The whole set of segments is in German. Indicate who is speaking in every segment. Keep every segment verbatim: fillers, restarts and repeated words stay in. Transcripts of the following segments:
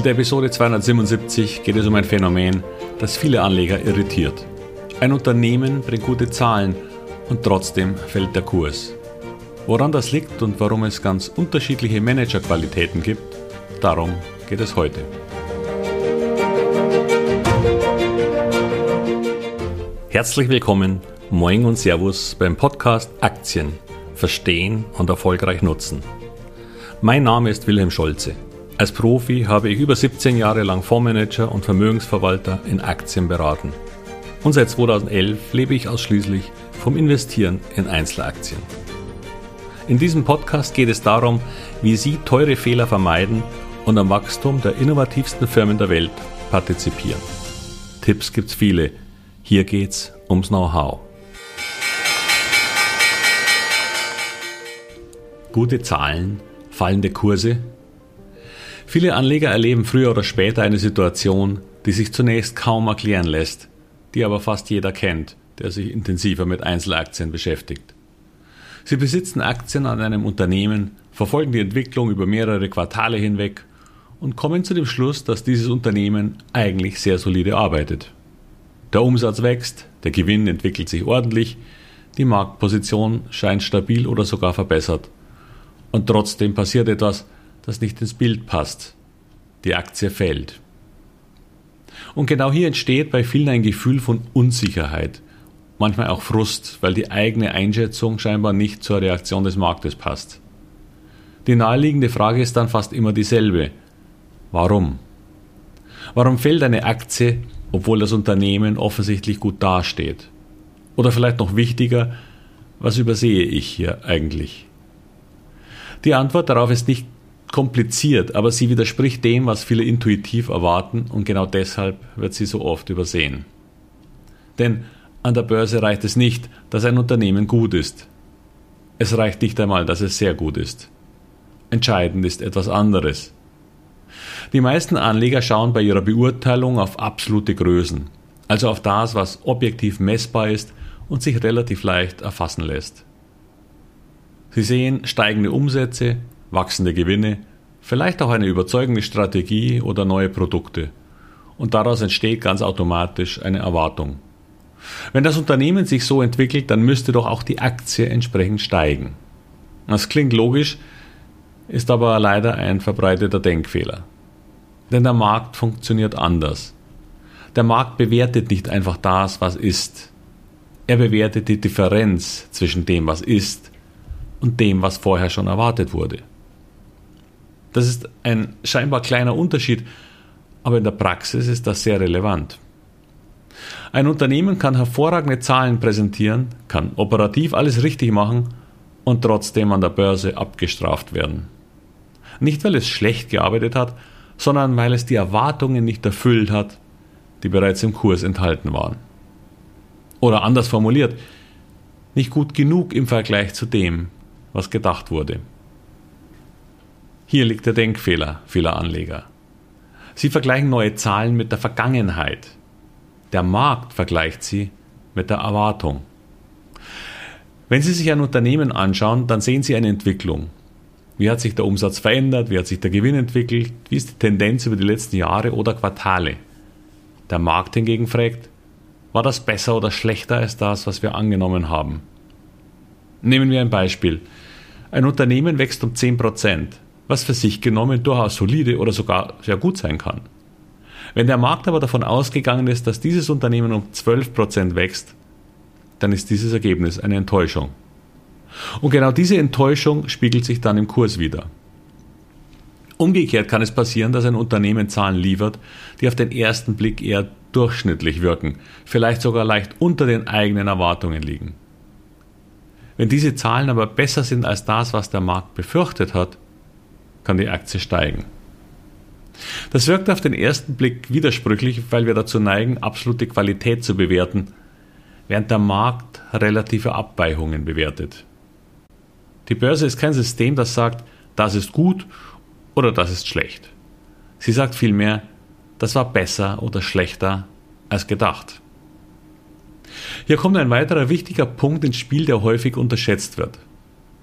Speaker 1: der Episode zweihundertsiebenundsiebzig geht es um ein Phänomen, das viele Anleger irritiert. Ein Unternehmen bringt gute Zahlen und trotzdem fällt der Kurs. Woran das liegt und warum es ganz unterschiedliche Managerqualitäten gibt, darum geht es heute. Herzlich willkommen, Moin und Servus beim Podcast Aktien verstehen und erfolgreich nutzen. Mein Name ist Wilhelm Scholze. Als Profi habe ich über siebzehn Jahre lang Fondsmanager und Vermögensverwalter in Aktien beraten. Und seit zweitausendelf lebe ich ausschließlich vom Investieren in Einzelaktien. In diesem Podcast geht es darum, wie Sie teure Fehler vermeiden und am Wachstum der innovativsten Firmen der Welt partizipieren. Tipps gibt's viele. Hier geht's ums Know-how. Gute Zahlen, fallende Kurse. Viele Anleger erleben früher oder später eine Situation, die sich zunächst kaum erklären lässt, die aber fast jeder kennt, der sich intensiver mit Einzelaktien beschäftigt. Sie besitzen Aktien an einem Unternehmen, verfolgen die Entwicklung über mehrere Quartale hinweg und kommen zu dem Schluss, dass dieses Unternehmen eigentlich sehr solide arbeitet. Der Umsatz wächst, der Gewinn entwickelt sich ordentlich, die Marktposition scheint stabil oder sogar verbessert. Und trotzdem passiert etwas, das nicht ins Bild passt. Die Aktie fällt. Und genau hier entsteht bei vielen ein Gefühl von Unsicherheit, manchmal auch Frust, weil die eigene Einschätzung scheinbar nicht zur Reaktion des Marktes passt. Die naheliegende Frage ist dann fast immer dieselbe. Warum? Warum fällt eine Aktie, obwohl das Unternehmen offensichtlich gut dasteht? Oder vielleicht noch wichtiger, was übersehe ich hier eigentlich? Die Antwort darauf ist nicht kompliziert, aber sie widerspricht dem, was viele intuitiv erwarten, und genau deshalb wird sie so oft übersehen. Denn an der Börse reicht es nicht, dass ein Unternehmen gut ist. Es reicht nicht einmal, dass es sehr gut ist. Entscheidend ist etwas anderes. Die meisten Anleger schauen bei ihrer Beurteilung auf absolute Größen, also auf das, was objektiv messbar ist und sich relativ leicht erfassen lässt. Sie sehen steigende Umsätze, wachsende Gewinne, vielleicht auch eine überzeugende Strategie oder neue Produkte. Und daraus entsteht ganz automatisch eine Erwartung. Wenn das Unternehmen sich so entwickelt, dann müsste doch auch die Aktie entsprechend steigen. Das klingt logisch, ist aber leider ein verbreiteter Denkfehler. Denn der Markt funktioniert anders. Der Markt bewertet nicht einfach das, was ist. Er bewertet die Differenz zwischen dem, was ist, und dem, was vorher schon erwartet wurde. Das ist ein scheinbar kleiner Unterschied, aber in der Praxis ist das sehr relevant. Ein Unternehmen kann hervorragende Zahlen präsentieren, kann operativ alles richtig machen und trotzdem an der Börse abgestraft werden. Nicht, weil es schlecht gearbeitet hat, sondern weil es die Erwartungen nicht erfüllt hat, die bereits im Kurs enthalten waren. Oder anders formuliert, nicht gut genug im Vergleich zu dem, was gedacht wurde. Hier liegt der Denkfehler vieler Anleger. Sie vergleichen neue Zahlen mit der Vergangenheit. Der Markt vergleicht sie mit der Erwartung. Wenn Sie sich ein Unternehmen anschauen, dann sehen Sie eine Entwicklung. Wie hat sich der Umsatz verändert? Wie hat sich der Gewinn entwickelt? Wie ist die Tendenz über die letzten Jahre oder Quartale? Der Markt hingegen fragt, war das besser oder schlechter als das, was wir angenommen haben? Nehmen wir ein Beispiel. Ein Unternehmen wächst um zehn Prozent, was für sich genommen durchaus solide oder sogar sehr gut sein kann. Wenn der Markt aber davon ausgegangen ist, dass dieses Unternehmen um zwölf Prozent wächst, dann ist dieses Ergebnis eine Enttäuschung. Und genau diese Enttäuschung spiegelt sich dann im Kurs wider. Umgekehrt kann es passieren, dass ein Unternehmen Zahlen liefert, die auf den ersten Blick eher durchschnittlich wirken, vielleicht sogar leicht unter den eigenen Erwartungen liegen. Wenn diese Zahlen aber besser sind als das, was der Markt befürchtet hat, kann die Aktie steigen. Das wirkt auf den ersten Blick widersprüchlich, weil wir dazu neigen, absolute Qualität zu bewerten, während der Markt relative Abweichungen bewertet. Die Börse ist kein System, das sagt, das ist gut oder das ist schlecht. Sie sagt vielmehr, das war besser oder schlechter als gedacht. Hier kommt ein weiterer wichtiger Punkt ins Spiel, der häufig unterschätzt wird.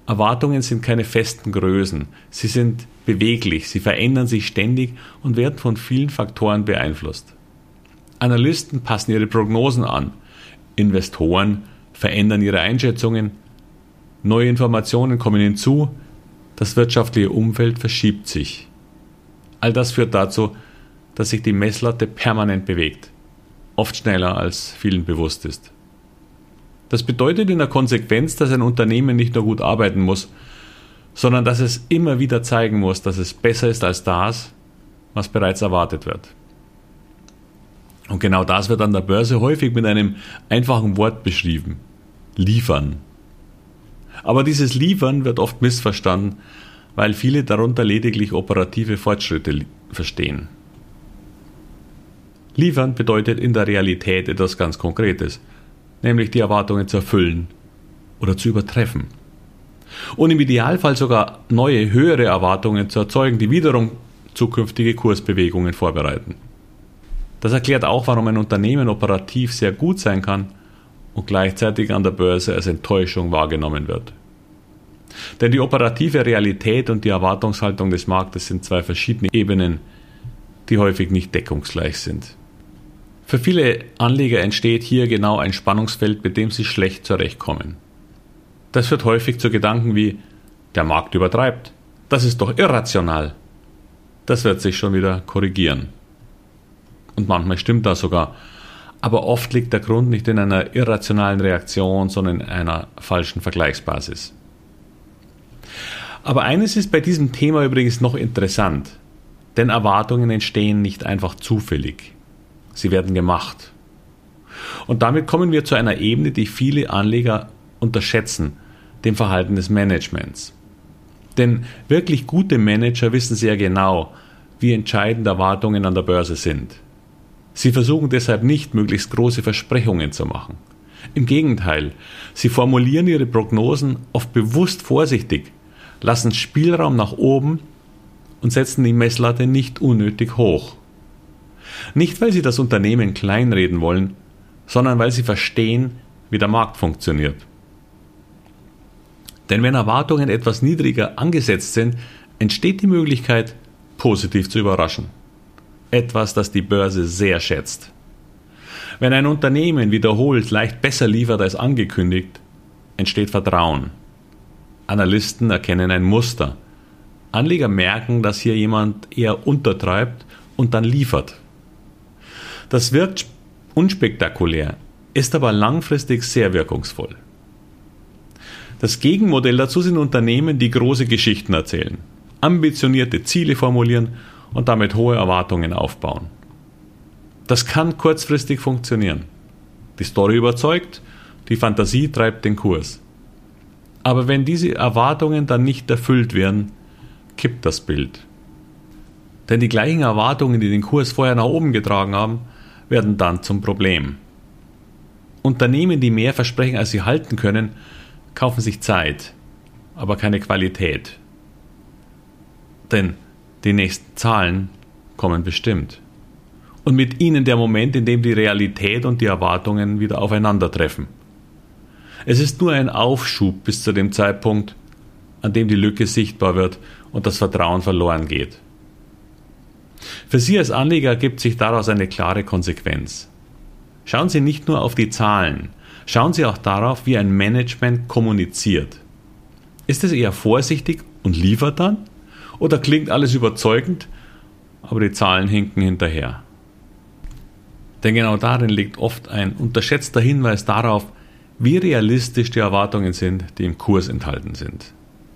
Speaker 1: Erwartungen sind keine festen Größen, sie sind beweglich, sie verändern sich ständig und werden von vielen Faktoren beeinflusst. Analysten passen ihre Prognosen an, Investoren verändern ihre Einschätzungen, neue Informationen kommen hinzu, das wirtschaftliche Umfeld verschiebt sich. All das führt dazu, dass sich die Messlatte permanent bewegt, oft schneller als vielen bewusst ist. Das bedeutet in der Konsequenz, dass ein Unternehmen nicht nur gut arbeiten muss, sondern dass es immer wieder zeigen muss, dass es besser ist als das, was bereits erwartet wird. Und genau das wird an der Börse häufig mit einem einfachen Wort beschrieben: liefern. Aber dieses Liefern wird oft missverstanden, weil viele darunter lediglich operative Fortschritte verstehen. Liefern bedeutet in der Realität etwas ganz Konkretes, nämlich die Erwartungen zu erfüllen oder zu übertreffen. Und im Idealfall sogar neue, höhere Erwartungen zu erzeugen, die wiederum zukünftige Kursbewegungen vorbereiten. Das erklärt auch, warum ein Unternehmen operativ sehr gut sein kann und gleichzeitig an der Börse als Enttäuschung wahrgenommen wird. Denn die operative Realität und die Erwartungshaltung des Marktes sind zwei verschiedene Ebenen, die häufig nicht deckungsgleich sind. Für viele Anleger entsteht hier genau ein Spannungsfeld, mit dem sie schlecht zurechtkommen. Das führt häufig zu Gedanken wie: der Markt übertreibt, das ist doch irrational. Das wird sich schon wieder korrigieren. Und manchmal stimmt das sogar, aber oft liegt der Grund nicht in einer irrationalen Reaktion, sondern in einer falschen Vergleichsbasis. Aber eines ist bei diesem Thema übrigens noch interessant, denn Erwartungen entstehen nicht einfach zufällig. Sie werden gemacht. Und damit kommen wir zu einer Ebene, die viele Anleger unterschätzen, dem Verhalten des Managements. Denn wirklich gute Manager wissen sehr genau, wie entscheidend Erwartungen an der Börse sind. Sie versuchen deshalb nicht, möglichst große Versprechungen zu machen. Im Gegenteil, sie formulieren ihre Prognosen oft bewusst vorsichtig, lassen Spielraum nach oben und setzen die Messlatte nicht unnötig hoch. Nicht, weil sie das Unternehmen kleinreden wollen, sondern weil sie verstehen, wie der Markt funktioniert. Denn wenn Erwartungen etwas niedriger angesetzt sind, entsteht die Möglichkeit, positiv zu überraschen. Etwas, das die Börse sehr schätzt. Wenn ein Unternehmen wiederholt leicht besser liefert als angekündigt, entsteht Vertrauen. Analysten erkennen ein Muster. Anleger merken, dass hier jemand eher untertreibt und dann liefert. Das wirkt unspektakulär, ist aber langfristig sehr wirkungsvoll. Das Gegenmodell dazu sind Unternehmen, die große Geschichten erzählen, ambitionierte Ziele formulieren und damit hohe Erwartungen aufbauen. Das kann kurzfristig funktionieren. Die Story überzeugt, die Fantasie treibt den Kurs. Aber wenn diese Erwartungen dann nicht erfüllt werden, kippt das Bild. Denn die gleichen Erwartungen, die den Kurs vorher nach oben getragen haben, werden dann zum Problem. Unternehmen, die mehr versprechen, als sie halten können, kaufen sich Zeit, aber keine Qualität. Denn die nächsten Zahlen kommen bestimmt. Und mit ihnen der Moment, in dem die Realität und die Erwartungen wieder aufeinandertreffen. Es ist nur ein Aufschub bis zu dem Zeitpunkt, an dem die Lücke sichtbar wird und das Vertrauen verloren geht. Für Sie als Anleger ergibt sich daraus eine klare Konsequenz. Schauen Sie nicht nur auf die Zahlen, schauen Sie auch darauf, wie ein Management kommuniziert. Ist es eher vorsichtig und liefert dann? Oder klingt alles überzeugend, aber die Zahlen hinken hinterher? Denn genau darin liegt oft ein unterschätzter Hinweis darauf, wie realistisch die Erwartungen sind, die im Kurs enthalten sind.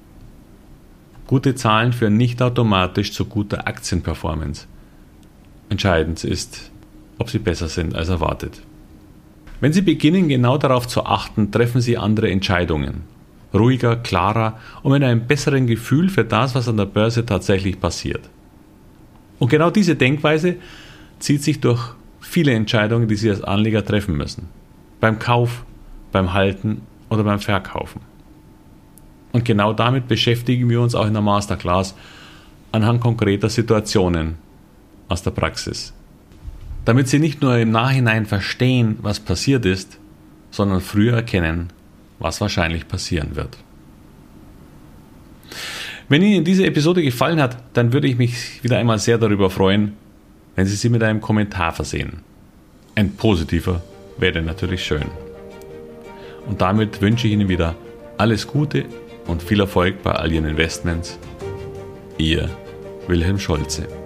Speaker 1: Gute Zahlen führen nicht automatisch zu guter Aktienperformance. Entscheidend ist, ob sie besser sind als erwartet. Wenn Sie beginnen, genau darauf zu achten, treffen Sie andere Entscheidungen. Ruhiger, klarer und mit einem besseren Gefühl für das, was an der Börse tatsächlich passiert. Und genau diese Denkweise zieht sich durch viele Entscheidungen, die Sie als Anleger treffen müssen. Beim Kauf, beim Halten oder beim Verkaufen. Und genau damit beschäftigen wir uns auch in der Masterclass anhand konkreter Situationen aus der Praxis. Damit Sie nicht nur im Nachhinein verstehen, was passiert ist, sondern früher erkennen, was wahrscheinlich passieren wird. Wenn Ihnen diese Episode gefallen hat, dann würde ich mich wieder einmal sehr darüber freuen, wenn Sie sie mit einem Kommentar versehen. Ein positiver wäre natürlich schön. Und damit wünsche ich Ihnen wieder alles Gute und viel Erfolg bei all Ihren Investments. Ihr Wilhelm Scholze.